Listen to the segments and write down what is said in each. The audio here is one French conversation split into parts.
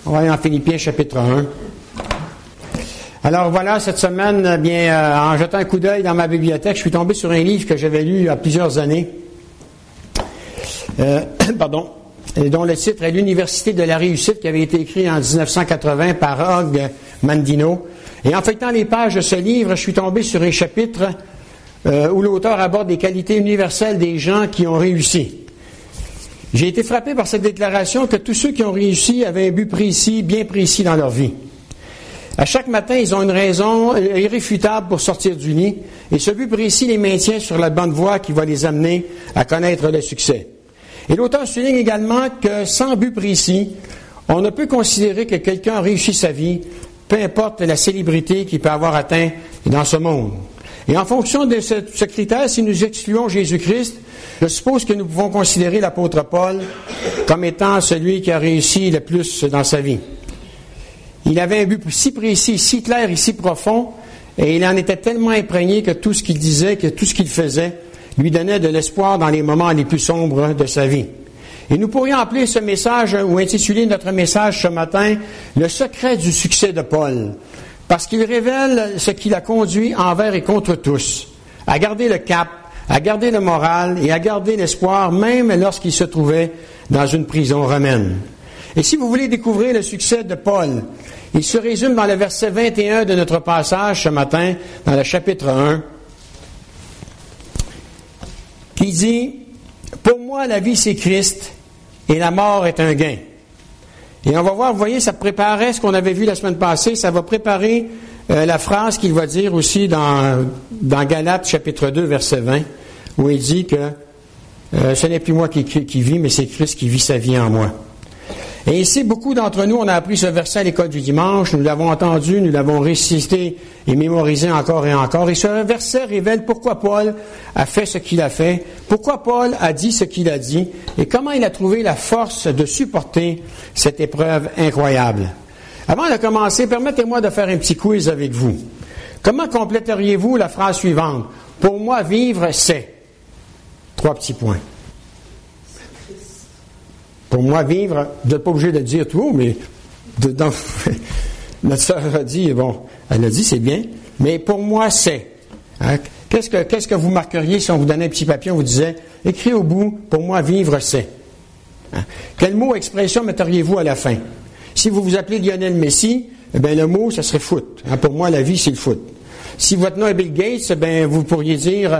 On va aller en Philippiens chapitre 1. Alors voilà, cette semaine, en jetant un coup d'œil dans ma bibliothèque, je suis tombé sur un livre que j'avais lu il y a plusieurs années, et dont le titre est « L'Université de la réussite », qui avait été écrit en 1980 par Hugh Mandino. Et en feuilletant les pages de ce livre, je suis tombé sur un chapitre où l'auteur aborde les qualités universelles des gens qui ont réussi. J'ai été frappé par cette déclaration que tous ceux qui ont réussi avaient un but précis, bien précis dans leur vie. À chaque matin, ils ont une raison irréfutable pour sortir du lit, et ce but précis les maintient sur la bonne voie qui va les amener à connaître le succès. Et l'auteur souligne également que sans but précis, on ne peut considérer que quelqu'un a réussi sa vie, peu importe la célébrité qu'il peut avoir atteint dans ce monde. Et en fonction de ce critère, si nous excluons Jésus-Christ, je suppose que nous pouvons considérer l'apôtre Paul comme étant celui qui a réussi le plus dans sa vie. Il avait un but si précis, si clair et si profond, et il en était tellement imprégné que tout ce qu'il disait, que tout ce qu'il faisait, lui donnait de l'espoir dans les moments les plus sombres de sa vie. Et nous pourrions appeler ce message, ou intituler notre message ce matin, « Le secret du succès de Paul », parce qu'il révèle ce qui l'a conduit envers et contre tous, à garder le cap, à garder le moral et à garder l'espoir, même lorsqu'il se trouvait dans une prison romaine. Et si vous voulez découvrir le succès de Paul, il se résume dans le verset 21 de notre passage ce matin, dans le chapitre 1, qui dit « Pour moi, la vie, c'est Christ, et la mort est un gain. » Et on va voir, vous voyez, ça préparait ce qu'on avait vu la semaine passée, ça va préparer la phrase qu'il va dire aussi dans Galates, chapitre 2, verset 20, où il dit que ce n'est plus moi qui vis, mais c'est Christ qui vit sa vie en moi. Et ici, beaucoup d'entre nous, on a appris ce verset à l'école du dimanche, nous l'avons entendu, nous l'avons récité et mémorisé encore et encore. Et ce verset révèle pourquoi Paul a fait ce qu'il a fait, pourquoi Paul a dit ce qu'il a dit, et comment il a trouvé la force de supporter cette épreuve incroyable. Avant de commencer, permettez-moi de faire un petit quiz avec vous. Comment compléteriez-vous la phrase suivante? Pour moi, vivre, c'est... 3 petits points. Pour moi, vivre, vous n'êtes pas obligé de le dire tout haut, mais notre sœur a dit, elle a dit, c'est bien, mais pour moi, c'est. Hein? Qu'est-ce que vous marqueriez si on vous donnait un petit papier, on vous disait, écris au bout, pour moi, vivre, c'est. Hein? Quel mot, expression metteriez-vous à la fin? Si vous vous appelez Lionel Messi, le mot, ça serait foot. Hein? Pour moi, la vie, c'est le foot. Si votre nom est Bill Gates, vous pourriez dire,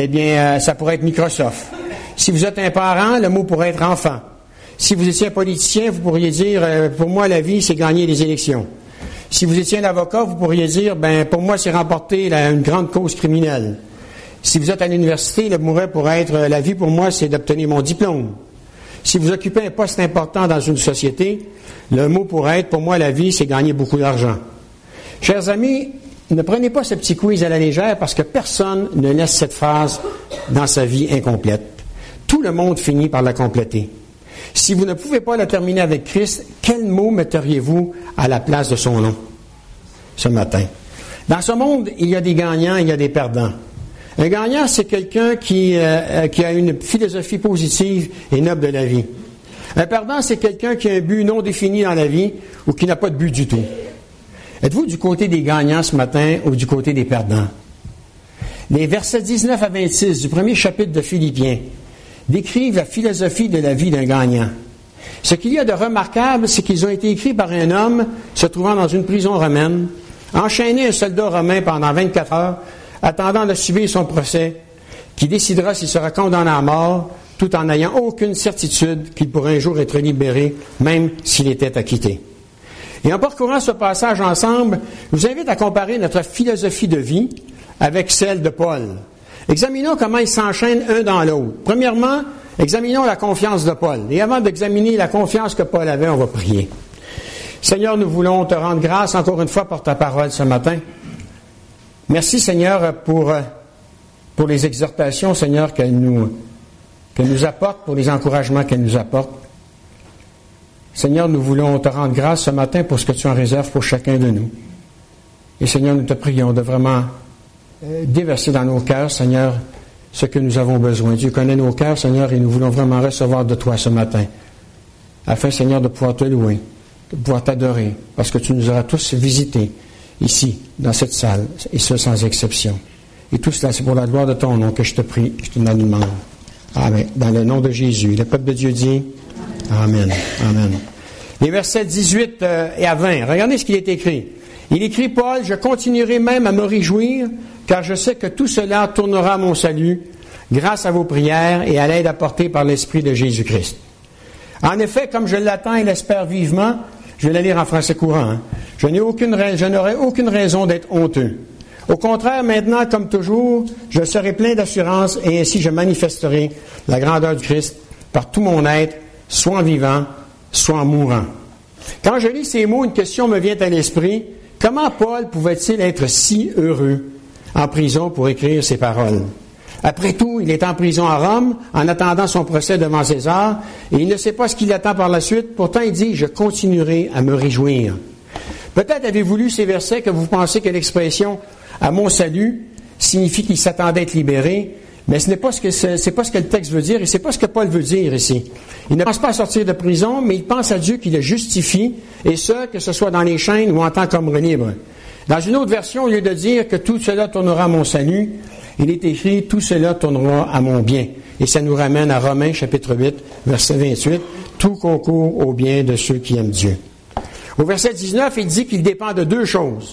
ça pourrait être Microsoft. Si vous êtes un parent, le mot pourrait être enfant. Si vous étiez un politicien, vous pourriez dire, pour moi, la vie, c'est gagner les élections. Si vous étiez un avocat, vous pourriez dire, pour moi, c'est remporter une grande cause criminelle. Si vous êtes à l'université, le mot pourrait être, la vie, pour moi, c'est d'obtenir mon diplôme. Si vous occupez un poste important dans une société, le mot pourrait être, pour moi, la vie, c'est gagner beaucoup d'argent. Chers amis, ne prenez pas ce petit quiz à la légère parce que personne ne laisse cette phrase dans sa vie incomplète. Tout le monde finit par la compléter. Si vous ne pouvez pas la terminer avec Christ, quel mot metteriez-vous à la place de son nom ce matin? Dans ce monde, il y a des gagnants, il y a des perdants. Un gagnant, c'est quelqu'un qui a une philosophie positive et noble de la vie. Un perdant, c'est quelqu'un qui a un but non défini dans la vie ou qui n'a pas de but du tout. Êtes-vous du côté des gagnants ce matin ou du côté des perdants? Les versets 19 à 26 du premier chapitre de Philippiens décrivent la philosophie de la vie d'un gagnant. Ce qu'il y a de remarquable, c'est qu'ils ont été écrits par un homme se trouvant dans une prison romaine, enchaîné un soldat romain pendant 24 heures, attendant de subir son procès, qui décidera s'il sera condamné à mort, tout en n'ayant aucune certitude qu'il pourrait un jour être libéré, même s'il était acquitté. Et en parcourant ce passage ensemble, je vous invite à comparer notre philosophie de vie avec celle de Paul. Examinons comment ils s'enchaînent un dans l'autre. Premièrement, examinons la confiance de Paul. Et avant d'examiner la confiance que Paul avait, on va prier. Seigneur, nous voulons te rendre grâce encore une fois pour ta parole ce matin. Merci, Seigneur, pour les exhortations, Seigneur, qu'elle nous apporte, pour les encouragements qu'elle nous apporte. Seigneur, nous voulons te rendre grâce ce matin pour ce que tu en réserves pour chacun de nous. Et Seigneur, nous te prions de vraiment déverser dans nos cœurs, Seigneur, ce que nous avons besoin. Dieu connaît nos cœurs, Seigneur, et nous voulons vraiment recevoir de toi ce matin, afin, Seigneur, de pouvoir te louer de pouvoir t'adorer, parce que tu nous auras tous visités ici, dans cette salle, et ce sans exception. Et tout cela, c'est pour la gloire de ton nom que je te prie, je te demande. Amen. Dans le nom de Jésus. Le peuple de Dieu dit Amen. Amen. Les versets 18 et à 20. Regardez ce qu'il est écrit. Il écrit, Paul, je continuerai même à me réjouir, car je sais que tout cela tournera à mon salut, grâce à vos prières et à l'aide apportée par l'Esprit de Jésus-Christ. En effet, comme je l'attends et l'espère vivement, je vais la lire en français courant, je n'aurai aucune raison d'être honteux. Au contraire, maintenant, comme toujours, je serai plein d'assurance et ainsi je manifesterai la grandeur du Christ par tout mon être, soit en vivant, soit en mourant. Quand je lis ces mots, une question me vient à l'esprit. Comment Paul pouvait-il être si heureux en prison pour écrire ces paroles? Après tout, il est en prison à Rome, en attendant son procès devant César, et il ne sait pas ce qu'il attend par la suite. Pourtant, il dit, je continuerai à me réjouir. Peut-être avez-vous lu ces versets que vous pensez que l'expression « à mon salut » signifie qu'il s'attendait à être libéré, mais ce n'est pas ce que le texte veut dire, et c'est pas ce que Paul veut dire ici. Il ne pense pas à sortir de prison, mais il pense à Dieu qui le justifie, et ce, que ce soit dans les chaînes ou en tant qu'homme libre. Dans une autre version, au lieu de dire que tout cela tournera à mon salut, il est écrit « tout cela tournera à mon bien ». Et ça nous ramène à Romains chapitre 8, verset 28, « tout concourt au bien de ceux qui aiment Dieu ». Au verset 19, il dit qu'il dépend de deux choses.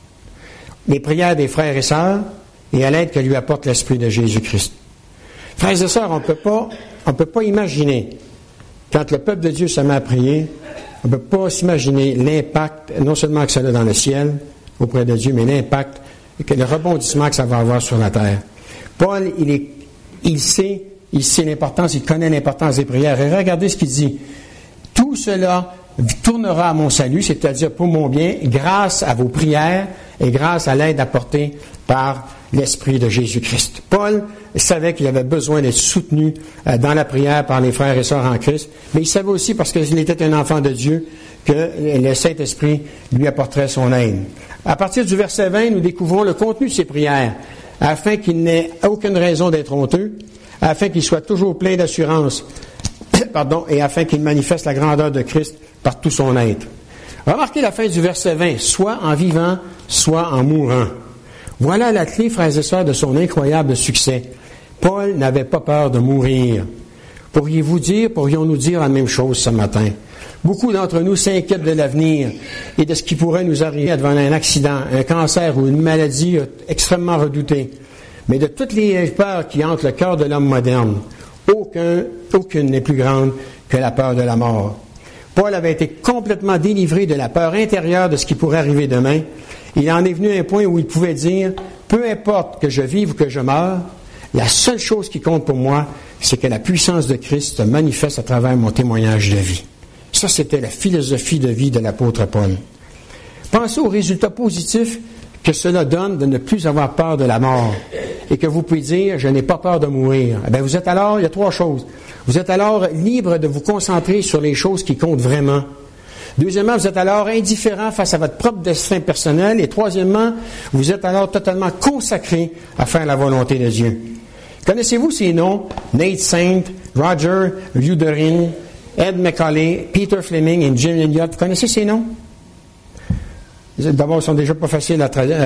Les prières des frères et sœurs et à l'aide que lui apporte l'Esprit de Jésus-Christ. Frères et sœurs, on ne peut pas imaginer, quand le peuple de Dieu se met à prier, on ne peut pas s'imaginer l'impact, non seulement que ça a dans le ciel, auprès de Dieu, mais l'impact, que le rebondissement que ça va avoir sur la terre. Paul, il sait l'importance, il connaît l'importance des prières. Et regardez ce qu'il dit. Tout cela tournera à mon salut, c'est-à-dire pour mon bien, grâce à vos prières et grâce à l'aide apportée par l'Esprit de Jésus-Christ. Paul savait qu'il avait besoin d'être soutenu dans la prière par les frères et sœurs en Christ, mais il savait aussi, parce qu'il était un enfant de Dieu, que le Saint-Esprit lui apporterait son aide. À partir du verset 20, nous découvrons le contenu de ces prières, afin qu'il n'ait aucune raison d'être honteux, afin qu'il soit toujours plein d'assurance, et afin qu'il manifeste la grandeur de Christ par tout son être. Remarquez la fin du verset 20, soit en vivant, soit en mourant. Voilà la clé, frères et sœurs, de son incroyable succès. Paul n'avait pas peur de mourir. Pourrions-nous dire la même chose ce matin? Beaucoup d'entre nous s'inquiètent de l'avenir et de ce qui pourrait nous arriver devant un accident, un cancer ou une maladie extrêmement redoutée. Mais de toutes les peurs qui hantent le cœur de l'homme moderne, aucune n'est plus grande que la peur de la mort. Paul avait été complètement délivré de la peur intérieure de ce qui pourrait arriver demain. Il en est venu à un point où il pouvait dire, peu importe que je vive ou que je meure, la seule chose qui compte pour moi, c'est que la puissance de Christ se manifeste à travers mon témoignage de vie. Ça, c'était la philosophie de vie de l'apôtre Paul. Pensez aux résultats positifs que cela donne de ne plus avoir peur de la mort et que vous pouvez dire, je n'ai pas peur de mourir. Eh bien, il y a trois choses. Vous êtes alors libre de vous concentrer sur les choses qui comptent vraiment. Deuxièmement, vous êtes alors indifférent face à votre propre destin personnel. Et troisièmement, vous êtes alors totalement consacré à faire la volonté de Dieu. Connaissez-vous ces noms? Nate Saint, Roger Luderin, Ed McCauley, Peter Fleming et Jim Elliott. Vous connaissez ces noms? D'abord, ils sont déjà pas faciles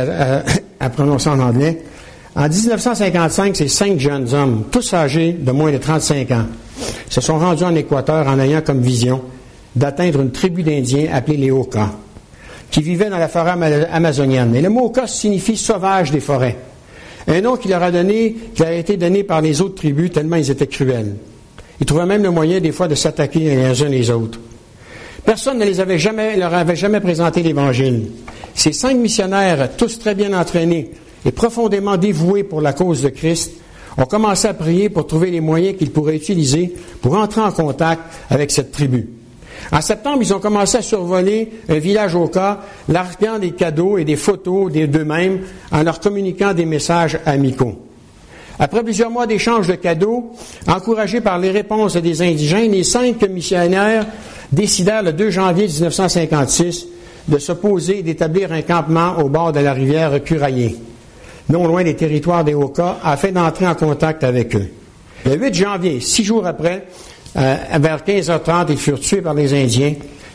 à prononcer en anglais. En 1955, ces 5 jeunes hommes, tous âgés de moins de 35 ans, se sont rendus en Équateur en ayant comme vision d'atteindre une tribu d'Indiens appelée les Oka, qui vivaient dans la forêt amazonienne. Et le mot Oka signifie « sauvage des forêts ». Un nom qui a été donné par les autres tribus tellement ils étaient cruels. Ils trouvaient même le moyen des fois de s'attaquer les uns les autres. Personne ne leur avait jamais présenté l'Évangile. Ces 5 missionnaires, tous très bien entraînés et profondément dévoués pour la cause de Christ, ont commencé à prier pour trouver les moyens qu'ils pourraient utiliser pour entrer en contact avec cette tribu. En septembre, ils ont commencé à survoler un village Oka, larguant des cadeaux et des photos d'eux-mêmes en leur communiquant des messages amicaux. Après plusieurs mois d'échanges de cadeaux, encouragés par les réponses des indigènes, les 5 missionnaires décidèrent le 2 janvier 1956 de se poser et d'établir un campement au bord de la rivière Curaillé, non loin des territoires des Oka, afin d'entrer en contact avec eux. Le 8 janvier, 6 jours après, vers 15h30, ils furent tués par les Indiens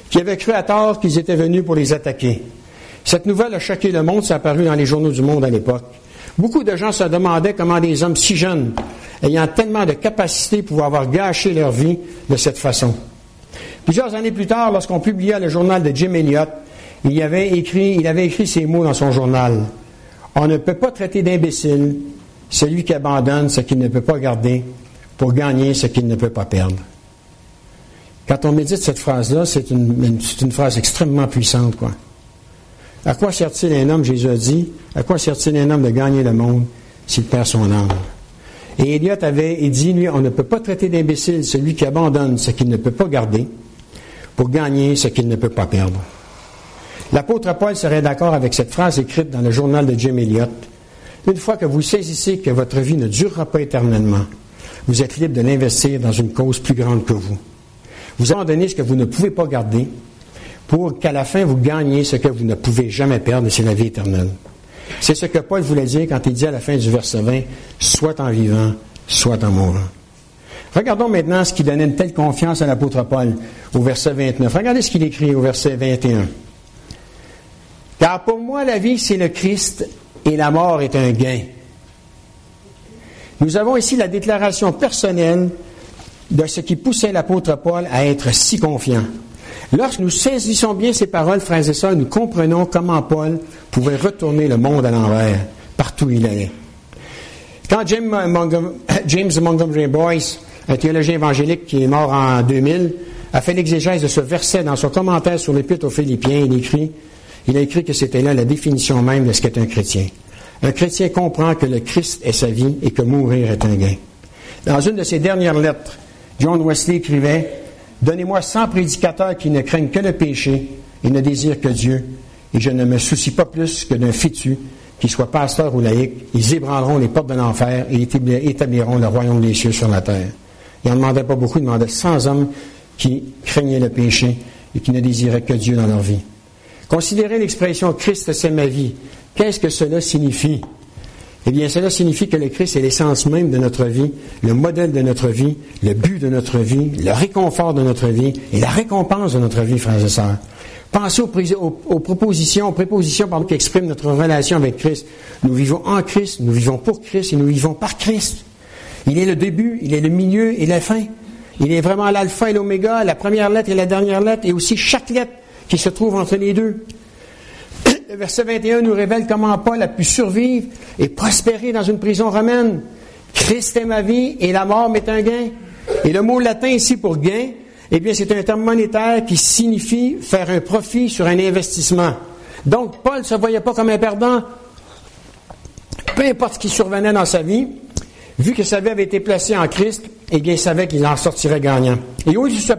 qui avaient cru à tort qu'ils étaient venus pour les attaquer. Cette nouvelle a choqué le monde, ça a apparu dans les journaux du monde à l'époque. Beaucoup de gens se demandaient comment des hommes si jeunes, ayant tellement de capacités, pouvaient avoir gâché leur vie de cette façon. Plusieurs années plus tard, lorsqu'on publia le journal de Jim Elliot, il avait écrit ces mots dans son journal. « On ne peut pas traiter d'imbécile celui qui abandonne ce qu'il ne peut pas garder pour gagner ce qu'il ne peut pas perdre. » Quand on médite cette phrase-là, c'est une phrase extrêmement puissante, quoi. À quoi sert-il un homme, Jésus a dit, à quoi sert-il un homme de gagner le monde s'il perd son âme? Et Elliot avait dit, lui, on ne peut pas traiter d'imbécile celui qui abandonne ce qu'il ne peut pas garder pour gagner ce qu'il ne peut pas perdre. L'apôtre Paul serait d'accord avec cette phrase écrite dans le journal de Jim Elliot. Une fois que vous saisissez que votre vie ne durera pas éternellement, vous êtes libre de l'investir dans une cause plus grande que vous. Vous abandonnez ce que vous ne pouvez pas garder pour qu'à la fin vous gagniez ce que vous ne pouvez jamais perdre, et c'est la vie éternelle. C'est ce que Paul voulait dire quand il dit à la fin du verset 20, « Soit en vivant, soit en mourant ». Regardons maintenant ce qui donnait une telle confiance à l'apôtre Paul au verset 29. Regardez ce qu'il écrit au verset 21. « Car pour moi, la vie, c'est le Christ, et la mort est un gain. » Nous avons ici la déclaration personnelle de ce qui poussait l'apôtre Paul à être si confiant. Lorsque nous saisissons bien ces paroles, frères et sœurs, nous comprenons comment Paul pouvait retourner le monde à l'envers, partout où il allait. Quand James Montgomery Boyce, un théologien évangélique qui est mort en 2000, a fait l'exégèse de ce verset dans son commentaire sur l'Épître aux Philippiens, il a écrit que c'était là la définition même de ce qu'est un chrétien. Un chrétien comprend que le Christ est sa vie et que mourir est un gain. Dans une de ses dernières lettres, John Wesley écrivait « Donnez-moi 100 prédicateurs qui ne craignent que le péché et ne désirent que Dieu, et je ne me soucie pas plus que d'un fétu, qu'il soit pasteur ou laïc. Ils ébranleront les portes de l'enfer et établiront le royaume des cieux sur la terre. » Il n'en demandait pas beaucoup, il demandait 100 hommes qui craignaient le péché et qui ne désiraient que Dieu dans leur vie. Considérez l'expression « Christ, c'est ma vie ». Qu'est-ce que cela signifie? Eh bien, cela signifie que le Christ est l'essence même de notre vie, le modèle de notre vie, le but de notre vie, le réconfort de notre vie et la récompense de notre vie, frères et sœurs. Pensez aux prépositions qui expriment notre relation avec Christ. Nous vivons en Christ, nous vivons pour Christ et nous vivons par Christ. Il est le début, il est le milieu et la fin. Il est vraiment l'alpha et l'oméga, la première lettre et la dernière lettre, et aussi chaque lettre qui se trouve entre les deux. Le verset 21 nous révèle comment Paul a pu survivre et prospérer dans une prison romaine. Christ est ma vie et la mort m'est un gain. Et le mot latin ici pour gain, eh bien, c'est un terme monétaire qui signifie faire un profit sur un investissement. Donc, Paul ne se voyait pas comme un perdant. Peu importe ce qui survenait dans sa vie, vu que sa vie avait été placée en Christ, eh bien, il savait qu'il en sortirait gagnant. Et au lieu de se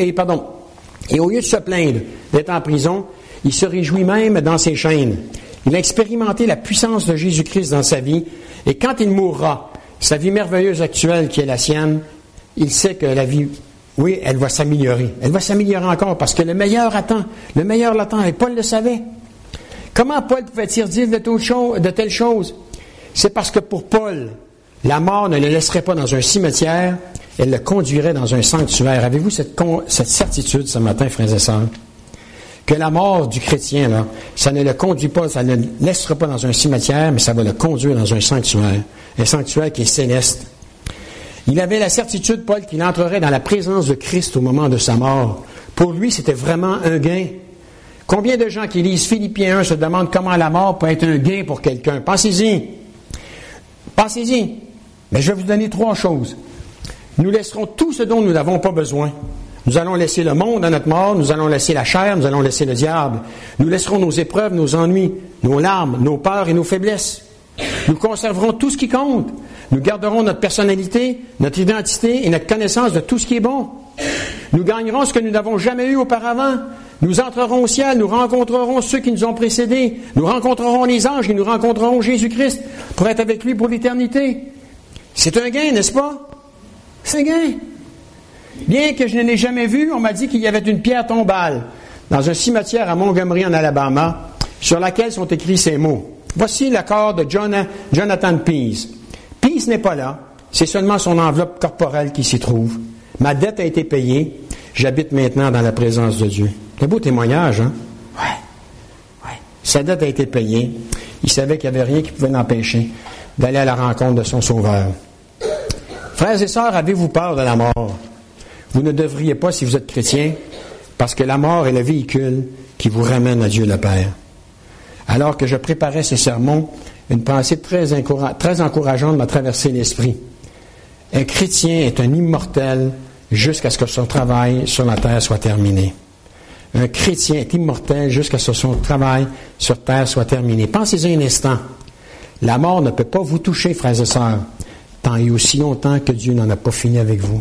plaindre d'être en prison, il se réjouit même dans ses chaînes. Il a expérimenté la puissance de Jésus-Christ dans sa vie, et quand il mourra, sa vie merveilleuse actuelle qui est la sienne, il sait que la vie, oui, elle va s'améliorer. Elle va s'améliorer encore parce que le meilleur attend. Le meilleur l'attend, et Paul le savait. Comment Paul pouvait-il dire de telles choses? C'est parce que pour Paul, la mort ne le laisserait pas dans un cimetière, elle le conduirait dans un sanctuaire. Avez-vous cette certitude ce matin, frères et sœurs? Que la mort du chrétien, là, ça ne le conduit pas, ça ne le laissera pas dans un cimetière, mais ça va le conduire dans un sanctuaire qui est céleste. Il avait la certitude, Paul, qu'il entrerait dans la présence de Christ au moment de sa mort. Pour lui, c'était vraiment un gain. Combien de gens qui lisent Philippiens 1 se demandent comment la mort peut être un gain pour quelqu'un? Pensez-y. Mais je vais vous donner 3 choses. Nous laisserons tout ce dont nous n'avons pas besoin. Nous allons laisser le monde à notre mort, nous allons laisser la chair, nous allons laisser le diable. Nous laisserons nos épreuves, nos ennuis, nos larmes, nos peurs et nos faiblesses. Nous conserverons tout ce qui compte. Nous garderons notre personnalité, notre identité et notre connaissance de tout ce qui est bon. Nous gagnerons ce que nous n'avons jamais eu auparavant. Nous entrerons au ciel, nous rencontrerons ceux qui nous ont précédés. Nous rencontrerons les anges et nous rencontrerons Jésus-Christ pour être avec lui pour l'éternité. C'est un gain, n'est-ce pas? C'est un gain. Bien que je ne l'ai jamais vu, on m'a dit qu'il y avait une pierre tombale dans un cimetière à Montgomery, en Alabama, sur laquelle sont écrits ces mots. Voici le corps de Jonathan Pease. Pease n'est pas là, c'est seulement son enveloppe corporelle qui s'y trouve. Ma dette a été payée, j'habite maintenant dans la présence de Dieu. C'est un beau témoignage, hein? Ouais. Sa dette a été payée. Il savait qu'il n'y avait rien qui pouvait l'empêcher d'aller à la rencontre de son Sauveur. Frères et sœurs, avez-vous peur de la mort? Vous ne devriez pas si vous êtes chrétien, parce que la mort est le véhicule qui vous ramène à Dieu le Père. Alors que je préparais ce sermon, une pensée très encourageante m'a traversé l'esprit. Un chrétien est un immortel jusqu'à ce que son travail sur la terre soit terminé. Un chrétien est immortel jusqu'à ce que son travail sur terre soit terminé. Pensez-y un instant. La mort ne peut pas vous toucher, frères et sœurs, tant et aussi longtemps que Dieu n'en a pas fini avec vous.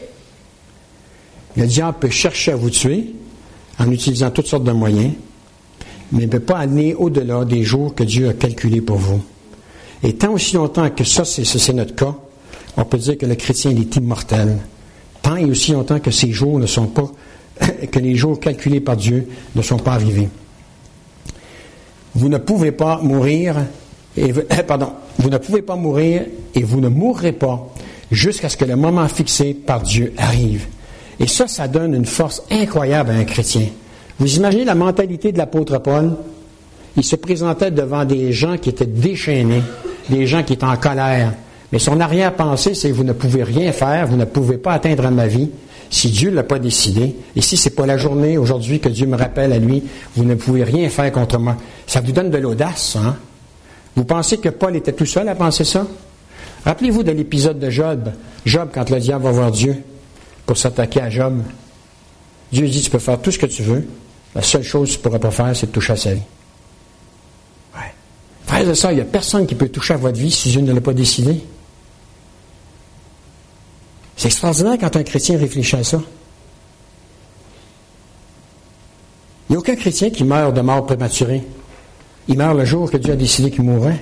Le diable peut chercher à vous tuer en utilisant toutes sortes de moyens, mais il ne peut pas aller au-delà des jours que Dieu a calculés pour vous. Et tant aussi longtemps que ça, c'est notre cas, on peut dire que le chrétien il est immortel. Tant et aussi longtemps que ces jours ne sont pas, que les jours calculés par Dieu ne sont pas arrivés. Vous ne pouvez pas mourir, vous ne pouvez pas mourir et vous ne mourrez pas jusqu'à ce que le moment fixé par Dieu arrive. Et ça donne une force incroyable à un chrétien. Vous imaginez la mentalité de l'apôtre Paul? Il se présentait devant des gens qui étaient déchaînés, des gens qui étaient en colère. Mais son arrière-pensée, c'est « vous ne pouvez rien faire, vous ne pouvez pas atteindre ma vie si Dieu ne l'a pas décidé. Et si ce n'est pas la journée aujourd'hui que Dieu me rappelle à lui, vous ne pouvez rien faire contre moi. » Ça vous donne de l'audace, hein? Vous pensez que Paul était tout seul à penser ça? Rappelez-vous de l'épisode de Job. Job, quand le diable va voir Dieu pour s'attaquer à Job, Dieu dit, tu peux faire tout ce que tu veux. La seule chose que tu ne pourras pas faire, c'est de toucher à sa vie. Ouais. Frères et sœurs, il n'y a personne qui peut toucher à votre vie si Dieu ne l'a pas décidé. C'est extraordinaire quand un chrétien réfléchit à ça. Il n'y a aucun chrétien qui meurt de mort prématurée. Il meurt le jour que Dieu a décidé qu'il mourrait.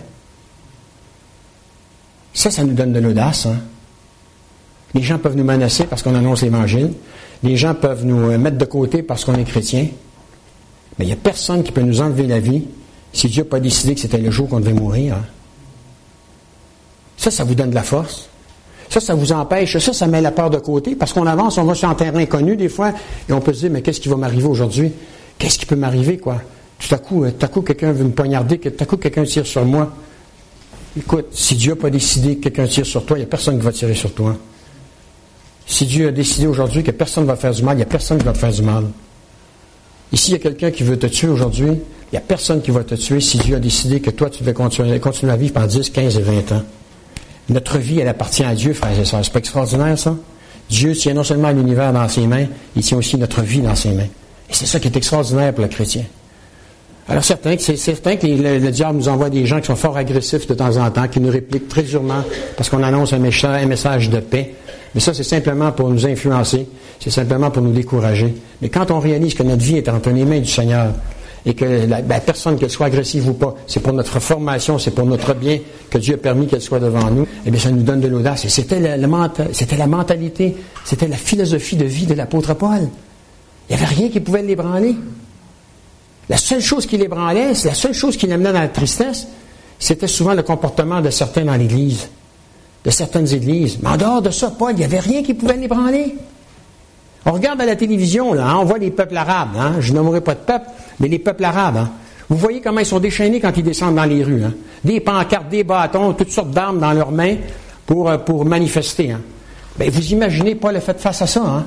Ça nous donne de l'audace, hein? Les gens peuvent nous menacer parce qu'on annonce l'Évangile. Les gens peuvent nous mettre de côté parce qu'on est chrétien. Mais il n'y a personne qui peut nous enlever la vie si Dieu n'a pas décidé que c'était le jour qu'on devait mourir. Hein? Ça vous donne de la force. Ça vous empêche. Ça met la peur de côté parce qu'on avance, on va sur un terrain inconnu des fois et on peut se dire, mais qu'est-ce qui va m'arriver aujourd'hui? Qu'est-ce qui peut m'arriver, quoi? Tout à coup, quelqu'un veut me poignarder, tout à coup, quelqu'un tire sur moi. Écoute, si Dieu n'a pas décidé que quelqu'un tire sur toi, il n'y a personne qui va tirer sur toi. Si Dieu a décidé aujourd'hui que personne ne va faire du mal, il n'y a personne qui va te faire du mal. Ici, il y a quelqu'un qui veut te tuer aujourd'hui, il n'y a personne qui va te tuer si Dieu a décidé que toi, tu devais continuer à vivre pendant 10, 15 et 20 ans. Notre vie, elle appartient à Dieu, frères et sœurs. C'est pas extraordinaire, ça? Dieu tient non seulement l'univers dans ses mains, il tient aussi notre vie dans ses mains. Et c'est ça qui est extraordinaire pour le chrétien. Alors, c'est certain que le diable nous envoie des gens qui sont fort agressifs de temps en temps, qui nous répliquent très durement parce qu'on annonce un message de paix. Mais ça, c'est simplement pour nous influencer. C'est simplement pour nous décourager. Mais quand on réalise que notre vie est entre les mains du Seigneur et que la personne, qu'elle soit agressive ou pas, c'est pour notre formation, c'est pour notre bien que Dieu a permis qu'elle soit devant nous, eh bien, ça nous donne de l'audace. Et c'était la mentalité, c'était la philosophie de vie de l'apôtre Paul. Il n'y avait rien qui pouvait l'ébranler. La seule chose qui l'ébranlait, c'est la seule chose qui l'amenait dans la tristesse, c'était souvent le comportement de certains dans l'Église, de certaines églises. Mais en dehors de ça, Paul, il n'y avait rien qui pouvait l'ébranler. On regarde à la télévision, là, hein, on voit les peuples arabes. Hein, je nommerai pas de peuple, mais les peuples arabes. Hein, vous voyez comment ils sont déchaînés quand ils descendent dans les rues. Hein, des pancartes, des bâtons, toutes sortes d'armes dans leurs mains pour manifester. Hein. Bien, vous imaginez Paul a fait face à ça. Hein?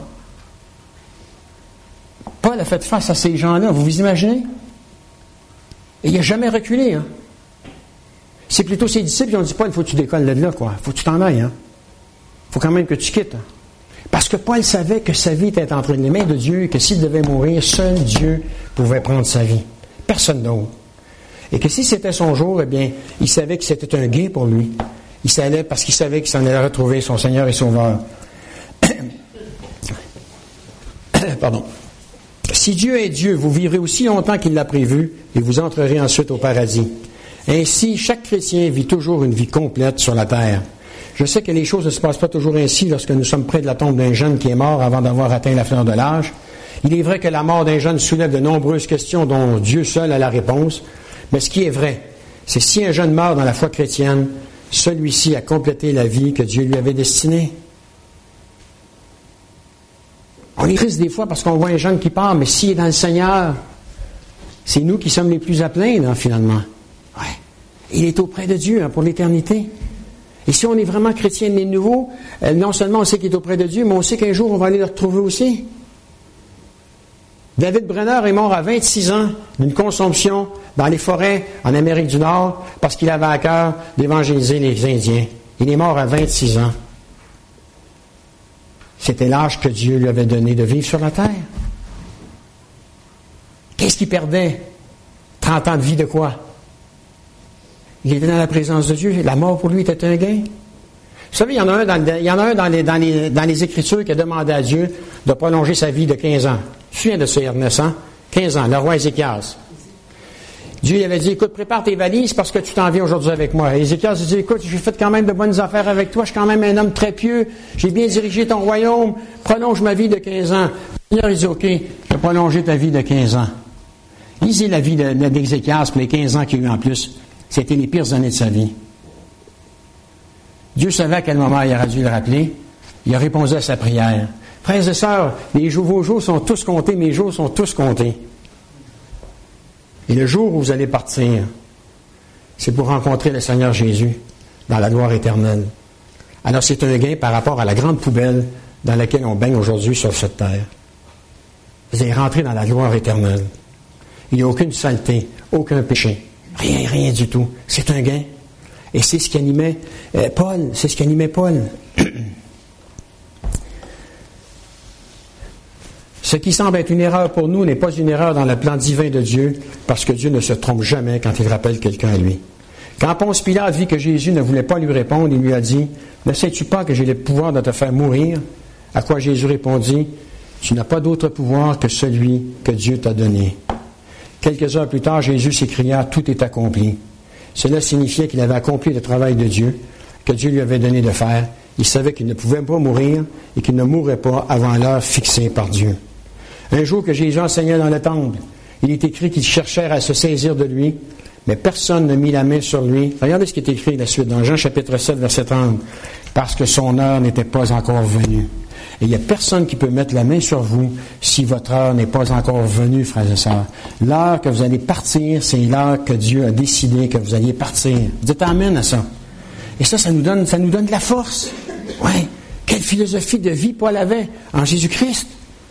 Paul a fait face à ces gens-là, vous vous imaginez? Et il n'a jamais reculé. Hein? C'est plutôt ses disciples qui ont dit, Paul, il faut que tu décolles de là, quoi. Il faut que tu t'en ailles. Hein? Il faut quand même que tu quittes. Hein? Parce que Paul savait que sa vie était entre les mains de Dieu et que s'il devait mourir, seul Dieu pouvait prendre sa vie. Personne d'autre. Et que si c'était son jour, eh bien, il savait que c'était un gain pour lui. Il savait, parce qu'il savait qu'il s'en allait retrouver son Seigneur et Sauveur. Pardon. Si Dieu est Dieu, vous vivrez aussi longtemps qu'il l'a prévu et vous entrerez ensuite au paradis. Ainsi, chaque chrétien vit toujours une vie complète sur la terre. Je sais que les choses ne se passent pas toujours ainsi lorsque nous sommes près de la tombe d'un jeune qui est mort avant d'avoir atteint la fleur de l'âge. Il est vrai que la mort d'un jeune soulève de nombreuses questions dont Dieu seul a la réponse. Mais ce qui est vrai, c'est si un jeune meurt dans la foi chrétienne, celui-ci a complété la vie que Dieu lui avait destinée. On est triste des fois parce qu'on voit un jeune qui part, mais s'il est dans le Seigneur, c'est nous qui sommes les plus à plaindre, finalement. Ouais. Il est auprès de Dieu pour l'éternité. Et si on est vraiment chrétien né de nouveau, non seulement on sait qu'il est auprès de Dieu, mais on sait qu'un jour on va aller le retrouver aussi. David Brenner est mort à 26 ans d'une consomption dans les forêts en Amérique du Nord parce qu'il avait à cœur d'évangéliser les Indiens. Il est mort à 26 ans. C'était l'âge que Dieu lui avait donné de vivre sur la terre. Qu'est-ce qu'il perdait? 30 ans de vie de quoi? Il était dans la présence de Dieu. La mort pour lui était un gain. Vous savez, il y en a un dans les Écritures qui a demandé à Dieu de prolonger sa vie de 15 ans. Tu te souviens de ça, Ernest, hein? 15 ans, le roi Ézéchias. Dieu lui avait dit, écoute, prépare tes valises parce que tu t'en viens aujourd'hui avec moi. Et Ézéchias a dit, écoute, j'ai fait quand même de bonnes affaires avec toi, je suis quand même un homme très pieux, j'ai bien dirigé ton royaume, prolonge ma vie de 15 ans. Le Seigneur, il dit, OK, je vais prolonger ta vie de 15 ans. Lisez la vie d'Ézéchias pour les 15 ans qu'il y a eu en plus. C'était les pires années de sa vie. Dieu savait à quel moment il aurait dû le rappeler. Il a répondu à sa prière. Frères et sœurs, vos jours sont tous comptés, mes jours sont tous comptés. Et le jour où vous allez partir, c'est pour rencontrer le Seigneur Jésus dans la gloire éternelle. Alors c'est un gain par rapport à la grande poubelle dans laquelle on baigne aujourd'hui sur cette terre. Vous allez rentrer dans la gloire éternelle. Il n'y a aucune saleté, aucun péché. Rien du tout. C'est un gain. Et c'est ce qui animait Paul. C'est ce qui animait Paul. Ce qui semble être une erreur pour nous n'est pas une erreur dans le plan divin de Dieu, parce que Dieu ne se trompe jamais quand il rappelle quelqu'un à lui. Quand Ponce Pilate vit que Jésus ne voulait pas lui répondre, il lui a dit, « Ne sais-tu pas que j'ai le pouvoir de te faire mourir? » À quoi Jésus répondit, « Tu n'as pas d'autre pouvoir que celui que Dieu t'a donné. » Quelques heures plus tard, Jésus s'écria, « Tout est accompli. » Cela signifiait qu'il avait accompli le travail de Dieu, que Dieu lui avait donné de faire. Il savait qu'il ne pouvait pas mourir et qu'il ne mourrait pas avant l'heure fixée par Dieu. Un jour que Jésus enseignait dans le temple, il est écrit qu'ils cherchèrent à se saisir de lui, mais personne ne mit la main sur lui. Regardez ce qui est écrit la suite dans Jean chapitre 7, verset 30. « Parce que son heure n'était pas encore venue. » Et il n'y a personne qui peut mettre la main sur vous si votre heure n'est pas encore venue, frères et sœurs. L'heure que vous allez partir, c'est l'heure que Dieu a décidé que vous alliez partir. Dites amen à ça. Et ça nous donne de la force. Ouais. Quelle philosophie de vie Paul avait en Jésus-Christ.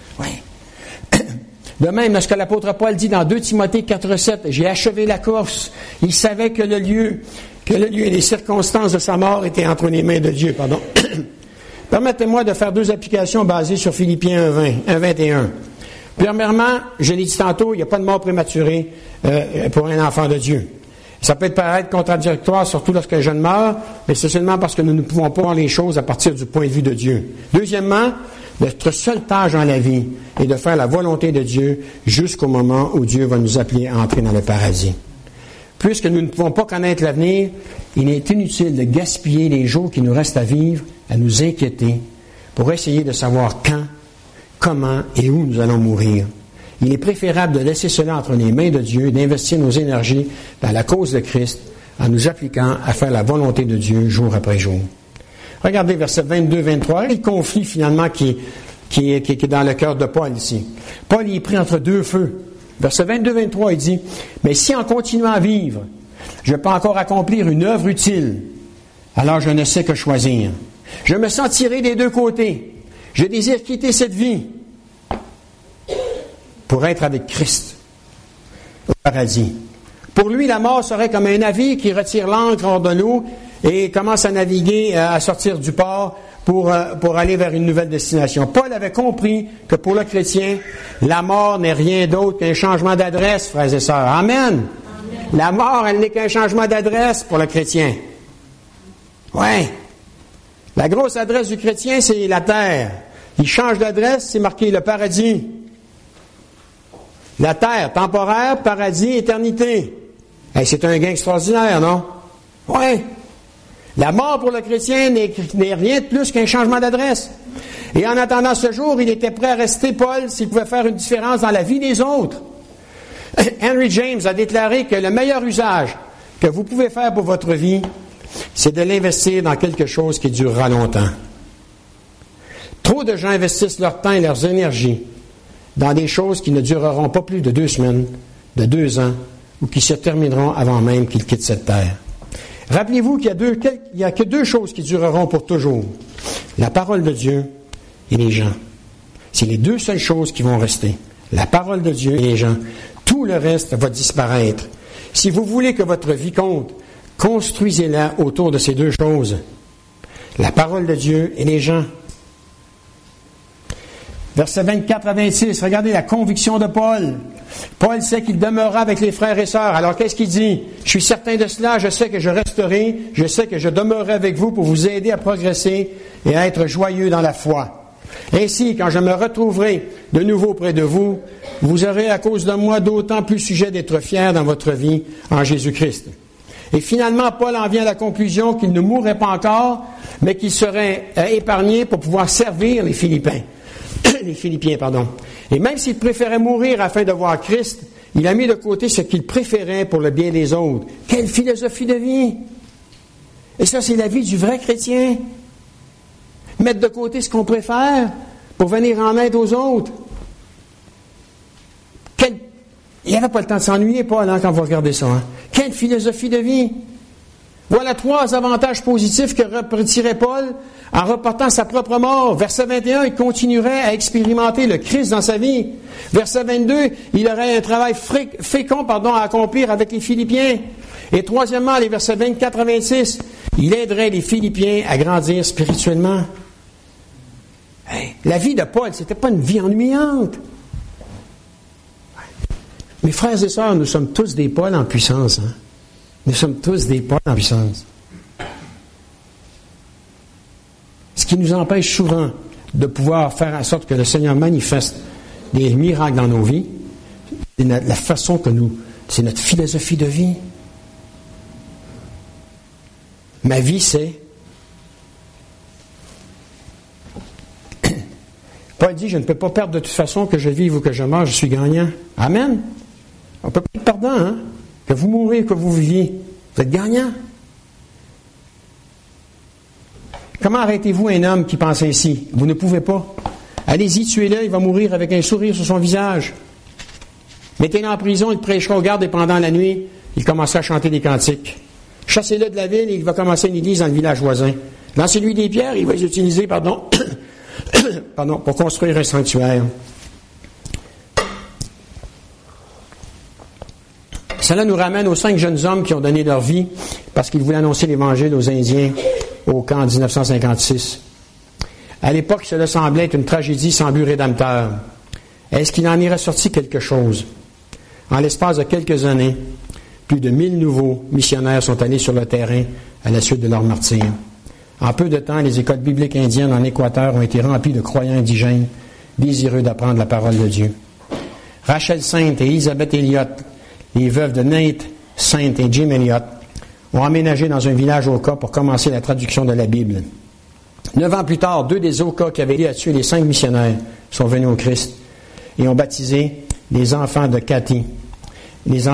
Ouais. De même, ce que l'apôtre Paul dit dans 2 Timothée 4,7, « J'ai achevé la course. » Il savait que le lieu et les circonstances de sa mort étaient entre les mains de Dieu. Pardon. Permettez-moi de faire 2 applications basées sur Philippiens 1:21. Premièrement, je l'ai dit tantôt, il n'y a pas de mort prématurée pour un enfant de Dieu. Ça peut paraître contradictoire, surtout lorsqu'un jeune meurt, mais c'est seulement parce que nous ne pouvons pas voir les choses à partir du point de vue de Dieu. Deuxièmement, notre seule tâche dans la vie est de faire la volonté de Dieu jusqu'au moment où Dieu va nous appeler à entrer dans le paradis. Puisque nous ne pouvons pas connaître l'avenir, il est inutile de gaspiller les jours qui nous restent à vivre, à nous inquiéter, pour essayer de savoir quand, comment et où nous allons mourir. Il est préférable de laisser cela entre les mains de Dieu, d'investir nos énergies dans la cause de Christ, en nous appliquant à faire la volonté de Dieu jour après jour. Regardez versets 22-23, le conflit finalement qui est dans le cœur de Paul ici. Paul y est pris entre deux feux. Verset 22-23, il dit, « Mais si en continuant à vivre, je peux encore accomplir une œuvre utile, alors je ne sais que choisir. Je me sentirai des deux côtés. Je désire quitter cette vie pour être avec Christ au paradis. Pour lui, la mort serait comme un navire qui retire l'ancre hors de l'eau et commence à naviguer, à sortir du port pour aller vers une nouvelle destination. Paul avait compris que pour le chrétien, la mort n'est rien d'autre qu'un changement d'adresse, frères et sœurs. Amen. Amen. La mort, elle n'est qu'un changement d'adresse pour le chrétien. Ouais. La grosse adresse du chrétien, c'est la terre. Il change d'adresse, c'est marqué le paradis. La terre, temporaire, paradis, éternité. Hey, c'est un gain extraordinaire, non? Ouais. La mort pour le chrétien n'est rien de plus qu'un changement d'adresse. Et en attendant ce jour, il était prêt à rester, Paul, s'il pouvait faire une différence dans la vie des autres. Henry James a déclaré que le meilleur usage que vous pouvez faire pour votre vie, c'est de l'investir dans quelque chose qui durera longtemps. Trop de gens investissent leur temps et leurs énergies dans des choses qui ne dureront pas plus de 2 semaines, de 2 ans, ou qui se termineront avant même qu'ils quittent cette terre. Rappelez-vous qu'il n'y a que 2 choses qui dureront pour toujours. La parole de Dieu et les gens. C'est les 2 seules choses qui vont rester. La parole de Dieu et les gens. Tout le reste va disparaître. Si vous voulez que votre vie compte, construisez-la autour de ces 2 choses. La parole de Dieu et les gens. Versets 24 à 26, regardez la conviction de Paul. Paul sait qu'il demeurera avec les frères et sœurs. Alors qu'est-ce qu'il dit? Je suis certain de cela, je sais que je resterai, je sais que je demeurerai avec vous pour vous aider à progresser et à être joyeux dans la foi. Ainsi, quand je me retrouverai de nouveau près de vous, vous aurez à cause de moi d'autant plus sujet d'être fiers dans votre vie en Jésus-Christ. Et finalement, Paul en vient à la conclusion qu'il ne mourrait pas encore, mais qu'il serait épargné pour pouvoir servir les Philippiens. Et même s'il préférait mourir afin de voir Christ, il a mis de côté ce qu'il préférait pour le bien des autres. Quelle philosophie de vie! Et ça, c'est la vie du vrai chrétien. Mettre de côté ce qu'on préfère pour venir en aide aux autres. Il n'y avait pas le temps de s'ennuyer, Paul, quand vous regardez ça. Quelle philosophie de vie! Voilà 3 avantages positifs que retirait Paul en reportant sa propre mort. Verset 21, il continuerait à expérimenter le Christ dans sa vie. Verset 22, il aurait un travail fécond à accomplir avec les Philippiens. Et troisièmement, les versets 24 à 26, il aiderait les Philippiens à grandir spirituellement. La vie de Paul, c'était pas une vie ennuyante. Mes frères et sœurs, nous sommes tous des Paul en puissance. Nous sommes tous des Paul en puissance. Ce qui nous empêche souvent de pouvoir faire en sorte que le Seigneur manifeste des miracles dans nos vies, c'est la façon que c'est notre philosophie de vie. Ma vie, c'est... Paul dit, je ne peux pas perdre de toute façon, que je vive ou que je meure, je suis gagnant. Amen. On ne peut pas être perdant, Que vous mourrez ou que vous viviez, vous êtes gagnant. Comment arrêtez-vous un homme qui pense ainsi? Vous ne pouvez pas. Allez-y, tuez-le, il va mourir avec un sourire sur son visage. Mettez-le en prison, il prêchera aux gardes et pendant la nuit, il commencera à chanter des cantiques. Chassez-le de la ville et il va commencer une église dans le village voisin. Lancez-lui des pierres, il va les utiliser, pour construire un sanctuaire. Cela nous ramène aux 5 jeunes hommes qui ont donné leur vie parce qu'ils voulaient annoncer l'Évangile aux Indiens au camp en 1956. À l'époque, cela semblait être une tragédie sans but rédempteur. Est-ce qu'il en irait sorti quelque chose? En l'espace de quelques années, plus de 1000 nouveaux missionnaires sont allés sur le terrain à la suite de leur martyre. En peu de temps, les écoles bibliques indiennes en Équateur ont été remplies de croyants indigènes désireux d'apprendre la parole de Dieu. Rachel Sainte et Elizabeth Elliott, les veuves de Nate Sainte et Jim Elliott, ont emménagé dans un village Oka pour commencer la traduction de la Bible. 9 ans plus tard, 2 des Oka qui avaient aidé à tuer les 5 missionnaires sont venus au Christ et ont baptisé les enfants de Cathy, de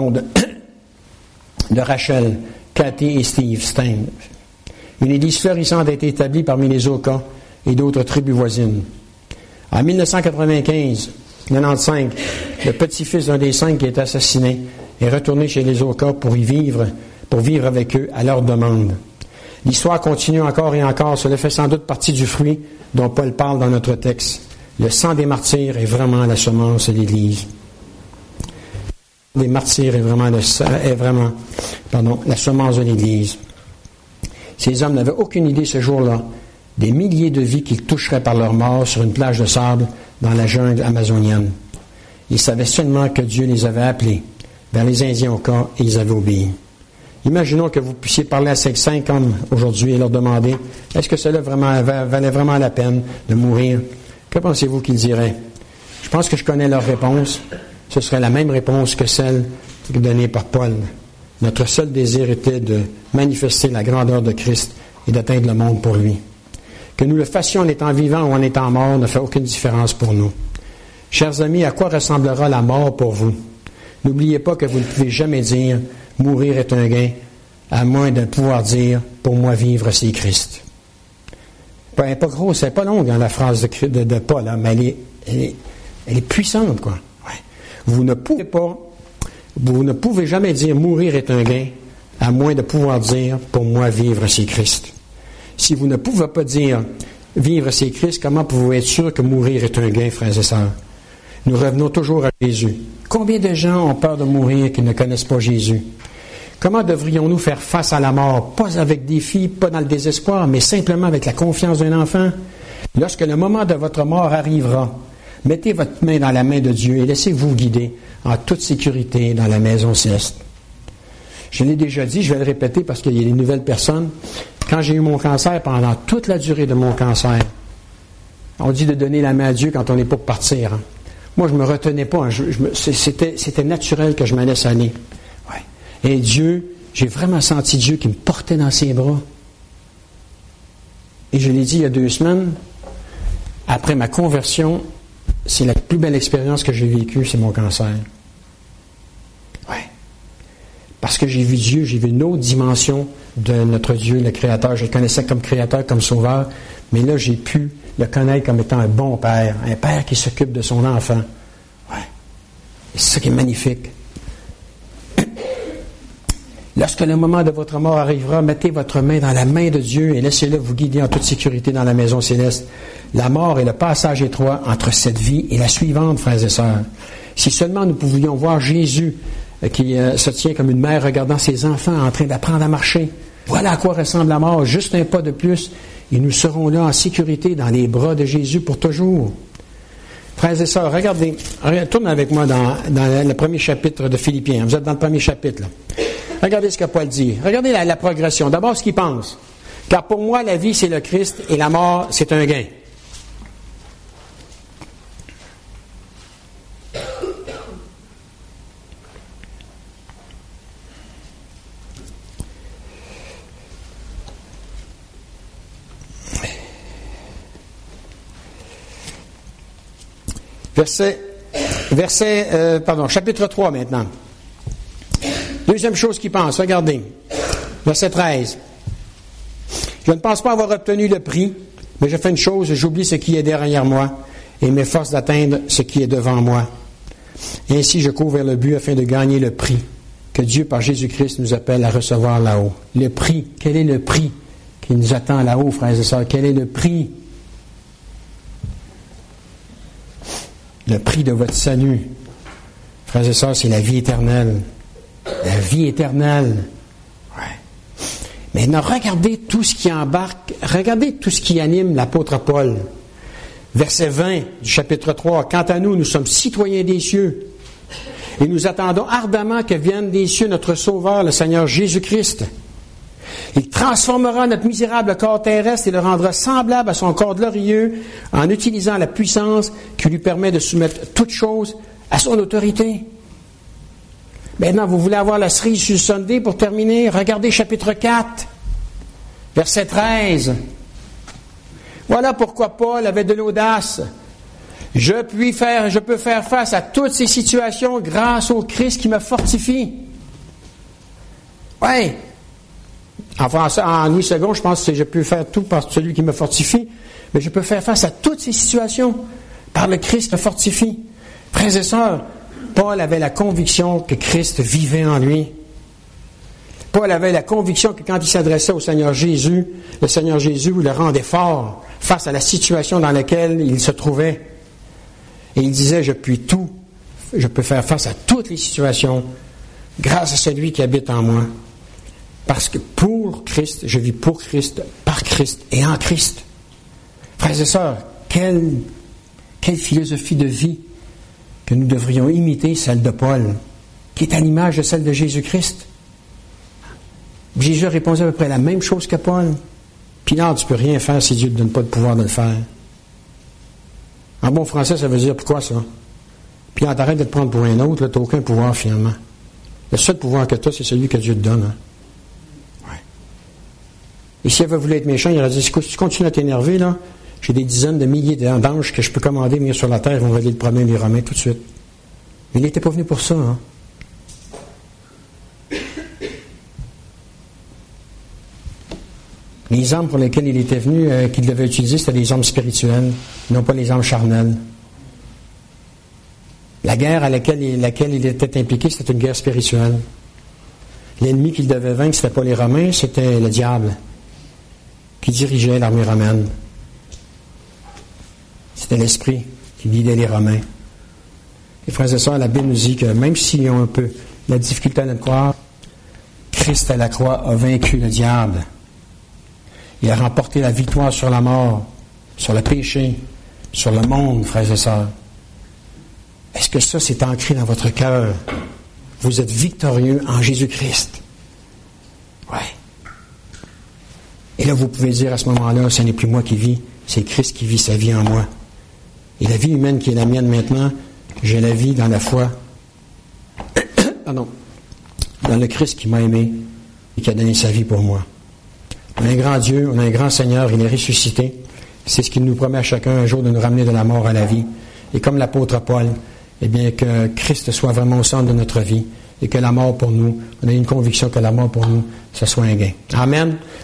Rachel, Cathy et Steve Stein. Une église florissante a été établie parmi les Oka et d'autres tribus voisines. En 1995, le petit-fils d'un des 5 qui est assassiné est retourné chez les Oka pour vivre avec eux à leur demande. L'histoire continue encore et encore. Cela fait sans doute partie du fruit dont Paul parle dans notre texte. Le sang des martyrs est vraiment la semence de l'Église. Les martyrs est vraiment la semence de l'Église. Ces hommes n'avaient aucune idée ce jour-là des milliers de vies qu'ils toucheraient par leur mort sur une plage de sable dans la jungle amazonienne. Ils savaient seulement que Dieu les avait appelés vers les Indiens au camp et ils avaient obéi. Imaginons que vous puissiez parler à ces 5 hommes aujourd'hui et leur demander « Est-ce que cela valait vraiment la peine de mourir? » Que pensez-vous qu'ils diraient? Je pense que je connais leur réponse. Ce serait la même réponse que celle donnée par Paul. Notre seul désir était de manifester la grandeur de Christ et d'atteindre le monde pour lui. Que nous le fassions en étant vivants ou en étant morts ne fait aucune différence pour nous. Chers amis, à quoi ressemblera la mort pour vous? N'oubliez pas que vous ne pouvez jamais dire « Mourir est un gain », à moins de pouvoir dire « Pour moi, vivre, c'est Christ ». Elle n'est pas grosse, elle n'est pas longue, hein, la phrase de Paul, hein, mais elle est puissante, quoi. Ouais. Vous ne pouvez jamais dire mourir est un gain, à moins de pouvoir dire pour moi vivre c'est Christ. Si vous ne pouvez pas dire vivre c'est Christ, comment pouvez-vous être sûr que mourir est un gain, frères et sœurs? Nous revenons toujours à Jésus. Combien de gens ont peur de mourir qui ne connaissent pas Jésus? Comment devrions-nous faire face à la mort? Pas avec défi, pas dans le désespoir, mais simplement avec la confiance d'un enfant. Lorsque le moment de votre mort arrivera, mettez votre main dans la main de Dieu et laissez-vous guider en toute sécurité dans la maison céleste. Je l'ai déjà dit, je vais le répéter parce qu'il y a des nouvelles personnes. Quand j'ai eu mon cancer, pendant toute la durée de mon cancer, on dit de donner la main à Dieu quand on n'est pas pour partir. Hein. Moi, je ne me retenais pas. Hein. C'était naturel que je me laisse aller. Ouais. Et Dieu, j'ai vraiment senti Dieu qui me portait dans ses bras. Et je l'ai dit il y a 2 semaines, après ma conversion, c'est la plus belle expérience que j'ai vécue, c'est mon cancer. Ouais. Parce que j'ai vu Dieu, j'ai vu une autre dimension de notre Dieu, le Créateur. Je le connaissais comme Créateur, comme Sauveur, mais là, j'ai pu le connaître comme étant un bon Père, un Père qui s'occupe de son enfant. Ouais. Et c'est ça qui est magnifique. Lorsque le moment de votre mort arrivera, mettez votre main dans la main de Dieu et laissez-le vous guider en toute sécurité dans la maison céleste. La mort est le passage étroit entre cette vie et la suivante, frères et sœurs. Si seulement nous pouvions voir Jésus qui se tient comme une mère regardant ses enfants en train d'apprendre à marcher. Voilà à quoi ressemble la mort, juste un pas de plus, et nous serons là en sécurité dans les bras de Jésus pour toujours. Frères et sœurs, regardez, tourne avec moi dans le premier chapitre de Philippiens. Vous êtes dans le premier chapitre, là. Regardez ce que Paul dit. Regardez la progression. D'abord, ce qu'il pense. Car pour moi, la vie, c'est le Christ et la mort, c'est un gain. Chapitre 3 maintenant. Deuxième chose qu'il pense, regardez. Verset 13. Je ne pense pas avoir obtenu le prix, mais je fais une chose, j'oublie ce qui est derrière moi et m'efforce d'atteindre ce qui est devant moi. Et ainsi, je cours vers le but afin de gagner le prix que Dieu, par Jésus-Christ, nous appelle à recevoir là-haut. Le prix. Quel est le prix qui nous attend là-haut, frères et sœurs? Quel est le prix? Le prix de votre salut. Frères et sœurs, c'est la vie éternelle. La vie éternelle. Ouais. Maintenant, regardez tout ce qui embarque, regardez tout ce qui anime l'apôtre Paul. Verset 20 du chapitre 3. Quant à nous, nous sommes citoyens des cieux. Et nous attendons ardemment que vienne des cieux notre Sauveur, le Seigneur Jésus-Christ. Il transformera notre misérable corps terrestre et le rendra semblable à son corps glorieux en utilisant la puissance qui lui permet de soumettre toutes choses à son autorité. Maintenant, vous voulez avoir la cerise sur le Sunday pour terminer? Regardez chapitre 4, verset 13. Voilà pourquoi Paul avait de l'audace. Je peux faire face à toutes ces situations grâce au Christ qui me fortifie. Oui. En français, en Louis II, je pense que je peux faire tout par celui qui me fortifie, mais je peux faire face à toutes ces situations par le Christ qui me fortifie. Frères et sœurs, Paul avait la conviction que Christ vivait en lui. Paul avait la conviction que quand il s'adressait au Seigneur Jésus, le Seigneur Jésus le rendait fort face à la situation dans laquelle il se trouvait. Et il disait, je peux faire face à toutes les situations grâce à celui qui habite en moi. Parce que pour Christ, je vis pour Christ, par Christ et en Christ. Frères et sœurs, quelle philosophie de vie que nous devrions imiter, celle de Paul, qui est à l'image de celle de Jésus-Christ. Jésus répondait à peu près la même chose que Paul. Pilate, tu ne peux rien faire si Dieu ne te donne pas le pouvoir de le faire. En bon français, ça veut dire pourquoi ça? Pilate, arrête de te prendre pour un autre, tu n'as aucun pouvoir finalement. Le seul pouvoir que tu as, c'est celui que Dieu te donne. Hein? Ouais. Et s'il avait voulu être méchant, il aurait dit, si tu continues à t'énerver, là, j'ai des dizaines de milliers d'anges que je peux commander, venir sur la terre, ils vont régler le problème des Romains tout de suite. Mais il n'était pas venu pour ça. Hein? Les armes pour lesquelles il était venu, qu'il devait utiliser, c'était des armes spirituelles, non pas les armes charnelles. La guerre à laquelle il était impliqué, c'était une guerre spirituelle. L'ennemi qu'il devait vaincre, ce n'était pas les Romains, c'était le diable qui dirigeait l'armée romaine. C'était l'esprit qui guidait les Romains. Et frères et sœurs, la Bible nous dit que même s'ils ont un peu la difficulté à le croire, Christ à la croix a vaincu le diable. Il a remporté la victoire sur la mort, sur le péché, sur le monde, frères et sœurs. Est-ce que ça, c'est ancré dans votre cœur? Vous êtes victorieux en Jésus-Christ. Ouais. Et là, vous pouvez dire à ce moment-là, ce n'est plus moi qui vis, c'est Christ qui vit sa vie en moi. Et la vie humaine qui est la mienne maintenant, je la vis dans la foi. Pardon. Dans le Christ qui m'a aimé et qui a donné sa vie pour moi. On a un grand Dieu, on a un grand Seigneur, il est ressuscité. C'est ce qu'il nous promet à chacun un jour de nous ramener de la mort à la vie. Et comme l'apôtre Paul, eh bien, que Christ soit vraiment au centre de notre vie et que la mort pour nous, on a une conviction que la mort pour nous, ce soit un gain. Amen.